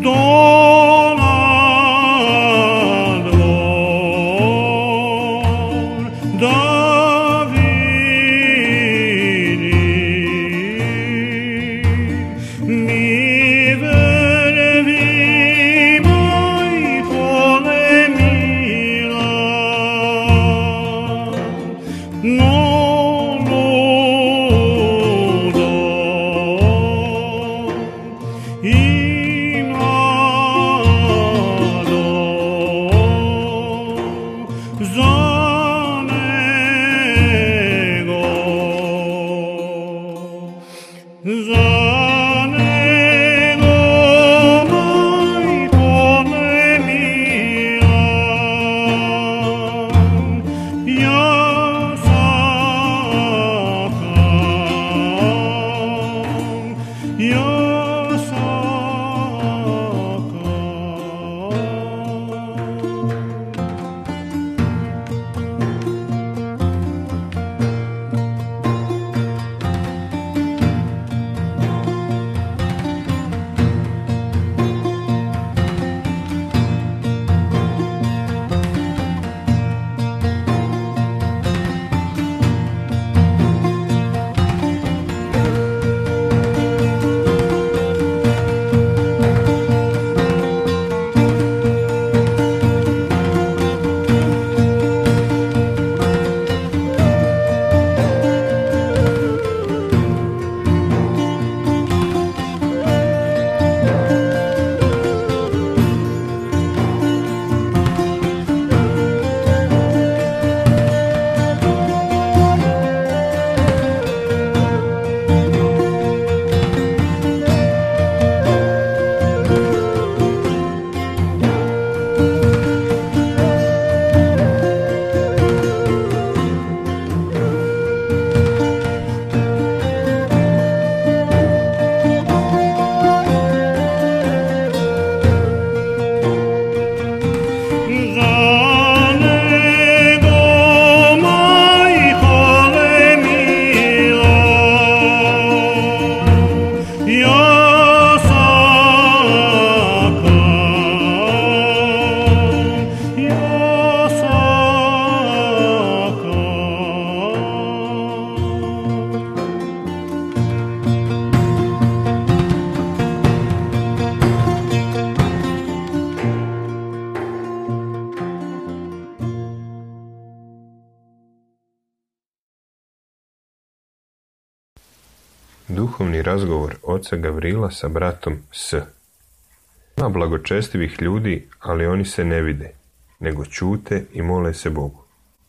Duhovni razgovor oca Gavrila sa bratom S. Ima blagočestivih ljudi, ali oni se ne vide, nego ćute i mole se Bogu.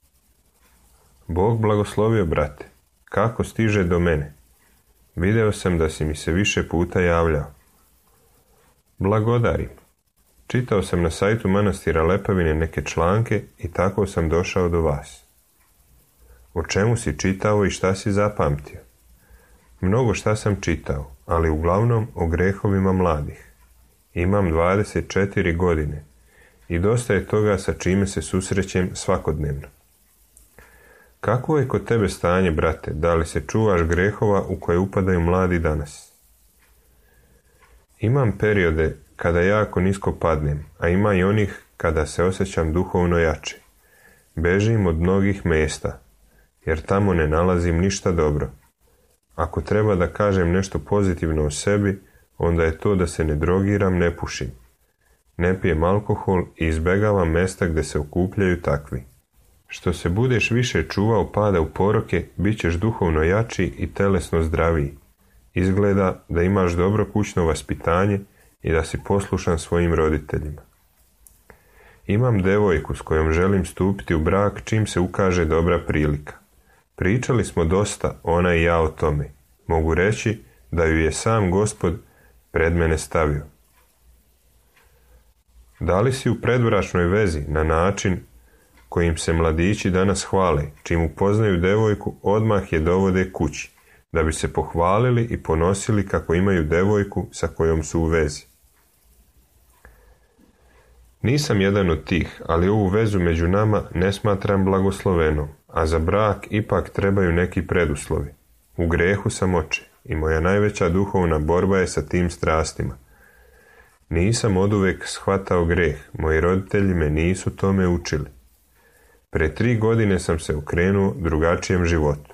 Bog blagoslovio, brate, kako stiže do mene? Video sam da si mi se više puta javljao. Blagodarim. Čitao sam na sajtu manastira Lepavine neke članke i tako sam došao do vas. O čemu si čitao i šta si zapamtio? Mnogo šta sam čitao, ali uglavnom o grehovima mladih. Imam 24 godine i dosta je toga sa čime se susrećem svakodnevno. Kako je kod tebe stanje, brate, da li se čuvaš grehova u koje upadaju mladi danas? Imam periode kada jako nisko padnem, a ima i onih kada se osjećam duhovno jače. Bežim od mnogih mjesta, jer tamo ne nalazim ništa dobro. Ako treba da kažem nešto pozitivno o sebi, onda je to da se ne drogiram, ne pušim. Ne pijem alkohol i izbegavam mjesta gdje se okupljaju takvi. Što se budeš više čuvao pada u poroke, bit ćeš duhovno jači i telesno zdraviji. Izgleda da imaš dobro kućno vaspitanje i da si poslušan svojim roditeljima. Imam devojku s kojom želim stupiti u brak čim se ukaže dobra prilika. Pričali smo dosta, ona i ja, o tome. Mogu reći da ju je sam Gospod pred mene stavio. Da li si u predbračnoj vezi na način kojim se mladići danas hvale, čim upoznaju devojku, odmah je dovode kući, da bi se pohvalili i ponosili kako imaju devojku sa kojom su u vezi? Nisam jedan od tih, ali ovu vezu među nama ne smatram blagoslovenom, a za brak ipak trebaju neki preduslovi. U grehu sam oče i moja najveća duhovna borba je sa tim strastima. Nisam oduvek shvatao greh, moji roditelji me nisu tome učili. Pre 3 godine sam se okrenuo drugačijem životu.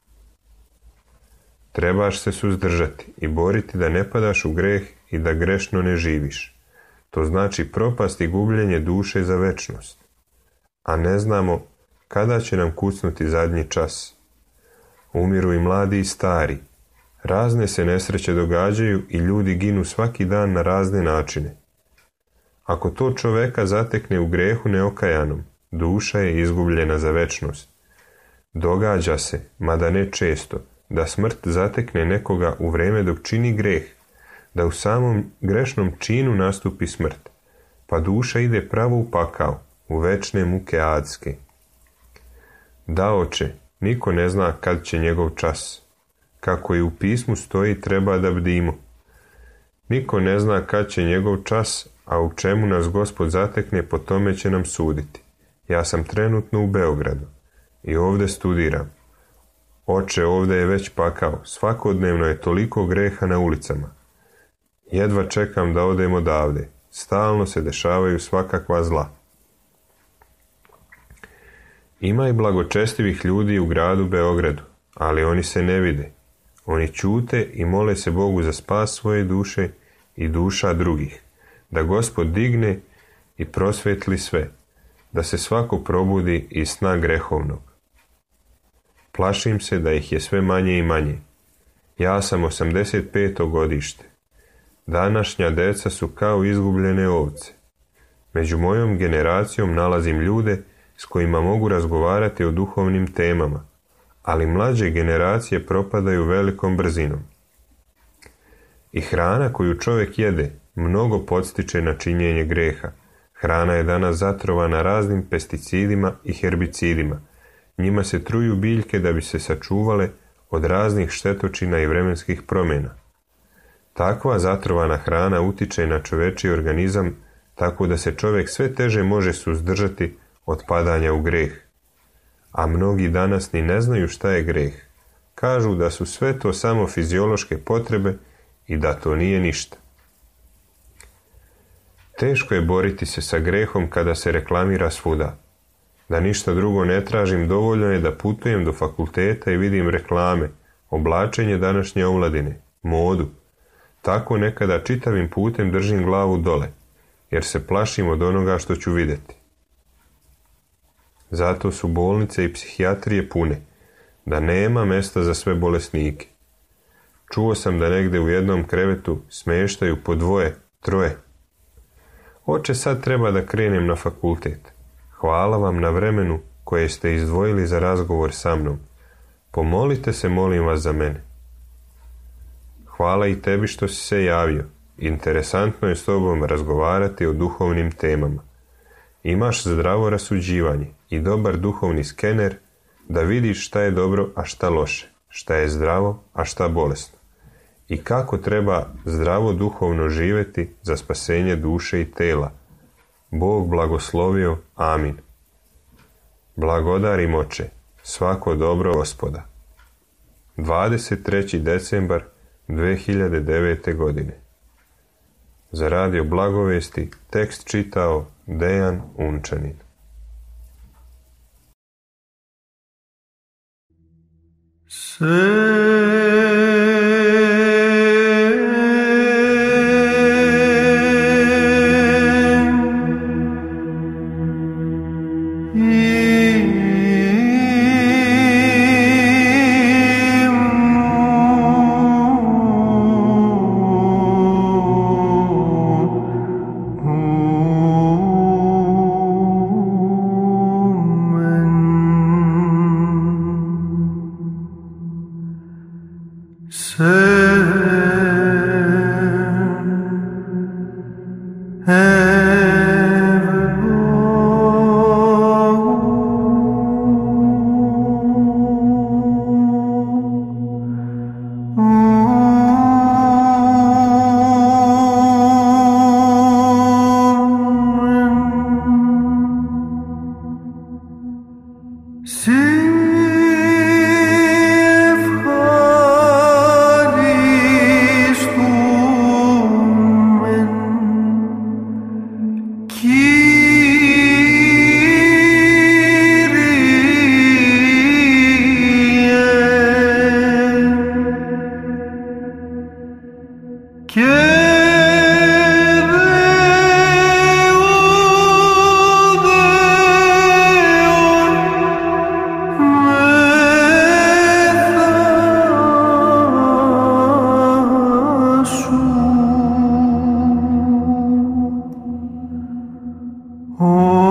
Trebaš se suzdržati i boriti da ne padaš u greh i da grešno ne živiš. To znači propast i gubljenje duše za večnost. A ne znamo kada će nam kucnuti zadnji čas. Umiru i mladi i stari. Razne se nesreće događaju i ljudi ginu svaki dan na razne načine. Ako to čoveka zatekne u grehu neokajanom, duša je izgubljena za večnost. Događa se, mada ne često, da smrt zatekne nekoga u vreme dok čini greh, da u samom grešnom činu nastupi smrt, pa duša ide pravo u pakao, u večne muke adske. Da, oče, niko ne zna kad će njegov čas. Kako i u pismu stoji, treba da bdimo. Niko ne zna kad će njegov čas, a u čemu nas Gospod zatekne, po tome će nam suditi. Ja sam trenutno u Beogradu i ovde studiram. Oče, ovde je već pakao, svakodnevno je toliko greha na ulicama. Jedva čekam da odem odavde, stalno se dešavaju svakakva zla. Ima i blagočestivih ljudi u gradu Beogradu, ali oni se ne vide. Oni ćute i mole se Bogu za spas svoje duše i duša drugih, da Gospod digne i prosvetli sve, da se svako probudi iz sna grehovnog. Plašim se da ih je sve manje i manje. Ja sam 85. godište. Današnja deca su kao izgubljene ovce. Među mojom generacijom nalazim ljude s kojima mogu razgovarati o duhovnim temama, ali mlađe generacije propadaju velikom brzinom. I hrana koju čovjek jede mnogo podstiče na činjenje greha. Hrana je danas zatrovana raznim pesticidima i herbicidima. Njima se truju biljke da bi se sačuvale od raznih štetočina i vremenskih promjena. Takva zatrovana hrana utiče na čovečiji organizam tako da se čovjek sve teže može suzdržati od padanja u greh. A mnogi danas ni ne znaju šta je greh. Kažu da su sve to samo fiziološke potrebe i da to nije ništa. Teško je boriti se sa grehom kada se reklamira svuda. Da ništa drugo ne tražim, dovoljno je da putujem do fakulteta i vidim reklame, oblačenje današnje omladine, modu. Tako nekada čitavim putem držim glavu dole, jer se plašim od onoga što ću vidjeti. Zato su bolnice i psihijatrije pune, da nema mesta za sve bolesnike. Čuo sam da negde u jednom krevetu smeštaju po 2, 3. Oče, sad treba da krenem na fakultet. Hvala vam na vremenu koje ste izdvojili za razgovor sa mnom. Pomolite se, molim vas, za mene. Hvala i tebi što si se javio. Interesantno je s tobom razgovarati o duhovnim temama. Imaš zdravo rasuđivanje i dobar duhovni skener da vidiš šta je dobro, a šta loše, šta je zdravo, a šta bolesno. I kako treba zdravo duhovno živjeti za spasenje duše i tela. Bog blagoslovio. Amin. Blagodarim, Oče, svako dobro Gospoda. 23. decembar 2009. godine. Za radio Blagovesti tekst čitao Dejan Unčanin. Oh.